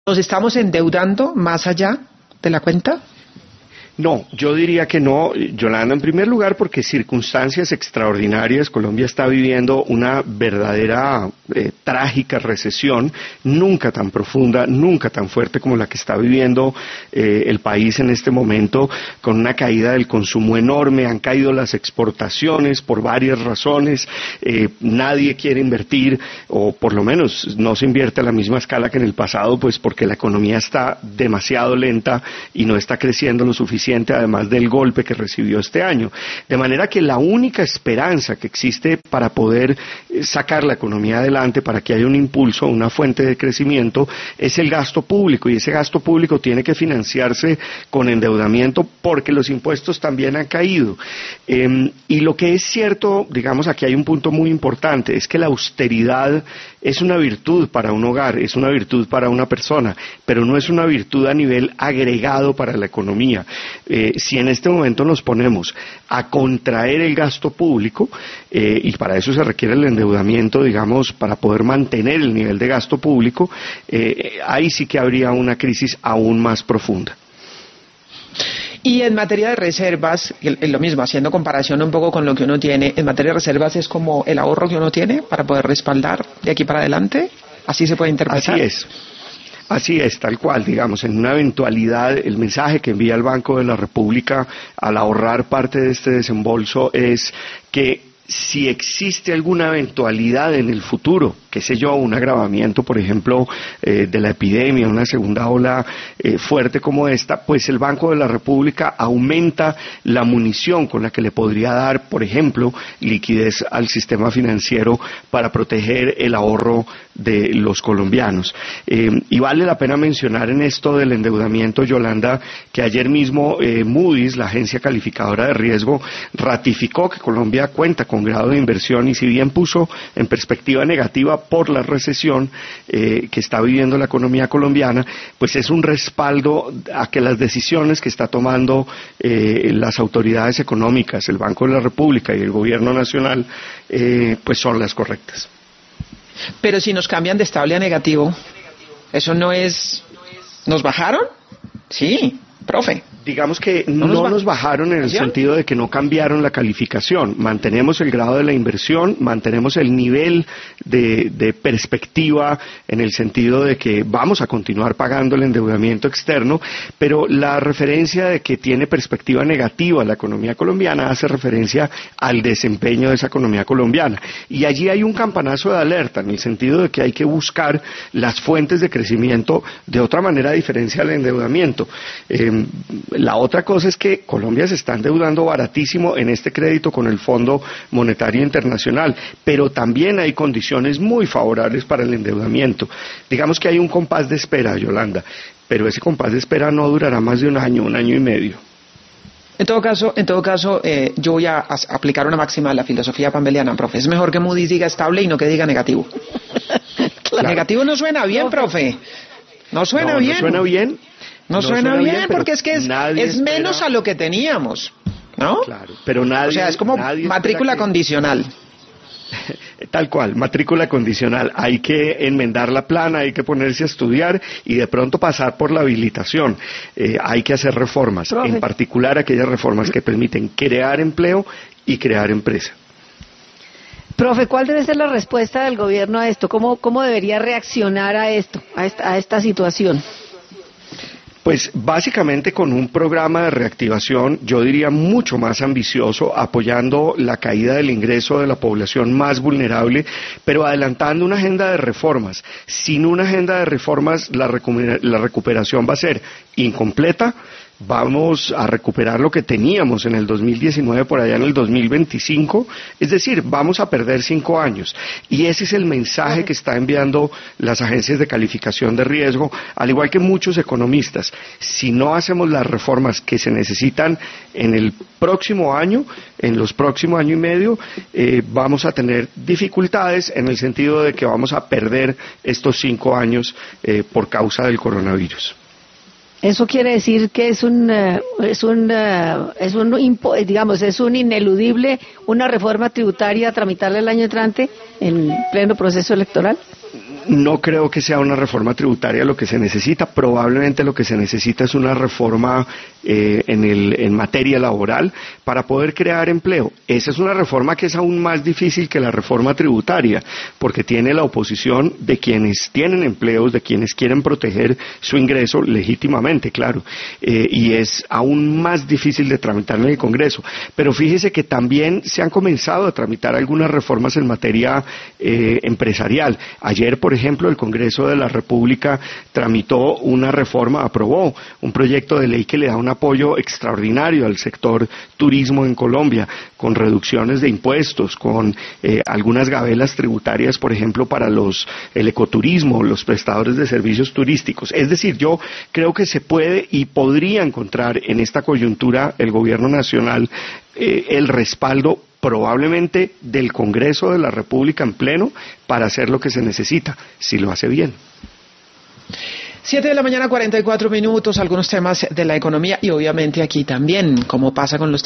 ¿Nos estamos endeudando más allá de la cuenta? No, yo diría que no, Yolanda, en primer lugar porque circunstancias extraordinarias. Colombia está viviendo una verdadera trágica recesión, nunca tan profunda, nunca tan fuerte como la que está viviendo el país en este momento, con una caída del consumo enorme, han caído las exportaciones por varias razones, nadie quiere invertir, o por lo menos no se invierte a la misma escala que en el pasado, pues porque la economía está demasiado lenta y no está creciendo lo suficiente, además del golpe que recibió este año. De manera que la única esperanza que existe para poder sacar la economía adelante, para que haya un impulso, una fuente de crecimiento, es el gasto público, y ese gasto público tiene que financiarse con endeudamiento porque los impuestos también han caído. Y lo que es cierto, digamos, aquí hay un punto muy importante, es que la austeridad es una virtud para un hogar, es una virtud para una persona, pero no es una virtud a nivel agregado para la economía. Si en este momento nos ponemos a contraer el gasto público, y para eso se requiere el endeudamiento, digamos, para poder mantener el nivel de gasto público, ahí sí que habría una crisis aún más profunda. Y en materia de reservas, lo mismo, haciendo comparación un poco con lo que uno tiene, en materia de reservas es como el ahorro que uno tiene para poder respaldar de aquí para adelante, ¿así se puede interpretar? Así es, tal cual, digamos, en una eventualidad, el mensaje que envía el Banco de la República al ahorrar parte de este desembolso es que si existe alguna eventualidad en el futuro, qué sé yo, un agravamiento, por ejemplo, de la epidemia, una segunda ola fuerte como esta, pues el Banco de la República aumenta la munición con la que le podría dar, por ejemplo, liquidez al sistema financiero para proteger el ahorro de los colombianos. Y vale la pena mencionar en esto del endeudamiento, Yolanda, que ayer mismo Moody's, la agencia calificadora de riesgo, ratificó que Colombia cuenta con grado de inversión, y si bien puso en perspectiva negativa por la recesión que está viviendo la economía colombiana, pues es un respaldo a que las decisiones que está tomando las autoridades económicas, el Banco de la República y el Gobierno Nacional, pues son las correctas. Pero si nos cambian de estable a negativo, ¿eso no es... ¿Nos bajaron? Sí, profe. Digamos que no nos bajaron en el sentido de que no cambiaron la calificación. Mantenemos el grado de la inversión, mantenemos el nivel de perspectiva en el sentido de que vamos a continuar pagando el endeudamiento externo, pero la referencia de que tiene perspectiva negativa la economía colombiana hace referencia al desempeño de esa economía colombiana. Y allí hay un campanazo de alerta en el sentido de que hay que buscar las fuentes de crecimiento de otra manera diferente al endeudamiento. La otra cosa es que Colombia se está endeudando baratísimo en este crédito con el Fondo Monetario Internacional, pero también hay condiciones muy favorables para el endeudamiento. Digamos que hay un compás de espera, Yolanda, pero ese compás de espera no durará más de un año y medio. En todo caso, yo voy a aplicar una máxima de la filosofía pambeliana, profe. Es mejor que Moody's diga estable y no que diga negativo. Claro. Negativo no suena bien, profe. No suena bien. ¿No suena bien? No suena bien porque es que es menos a lo que teníamos, ¿no? Claro, pero nadie... O sea, es como matrícula condicional. Tal cual, matrícula condicional. Hay que enmendar la plana, hay que ponerse a estudiar y de pronto pasar por la habilitación. Hay que hacer reformas, profe, en particular aquellas reformas que permiten crear empleo y crear empresa. Profe, ¿cuál debe ser la respuesta del gobierno a esto? ¿Cómo debería reaccionar a esto, a esta situación? Pues básicamente con un programa de reactivación, yo diría mucho más ambicioso, apoyando la caída del ingreso de la población más vulnerable, pero adelantando una agenda de reformas. Sin una agenda de reformas, la recuperación va a ser incompleta. Vamos a recuperar lo que teníamos en el 2019 por allá en el 2025, es decir, vamos a perder 5 años. Y ese es el mensaje que están enviando las agencias de calificación de riesgo, al igual que muchos economistas. Si no hacemos las reformas que se necesitan en el próximo año, en los próximos año y medio, vamos a tener dificultades en el sentido de que vamos a perder estos 5 años por causa del coronavirus. Eso quiere decir que es un ineludible una reforma tributaria a tramitarle el año entrante en pleno proceso electoral. No creo que sea una reforma tributaria lo que se necesita. Probablemente lo que se necesita es una reforma en materia laboral para poder crear empleo. Esa es una reforma que es aún más difícil que la reforma tributaria, porque tiene la oposición de quienes tienen empleos, de quienes quieren proteger su ingreso legítimamente, claro, y es aún más difícil de tramitar en el Congreso. Pero fíjese que también se han comenzado a tramitar algunas reformas en materia empresarial. Ayer, por ejemplo, el Congreso de la República tramitó una reforma, aprobó un proyecto de ley que le da un apoyo extraordinario al sector turismo en Colombia, con reducciones de impuestos, con algunas gabelas tributarias, por ejemplo, para el ecoturismo, los prestadores de servicios turísticos. Es decir, yo creo que se puede y podría encontrar en esta coyuntura el gobierno nacional el respaldo probablemente del Congreso de la República en pleno para hacer lo que se necesita, si lo hace bien. 7 de la mañana, 44 minutos, algunos temas de la economía y obviamente aquí también, como pasa con los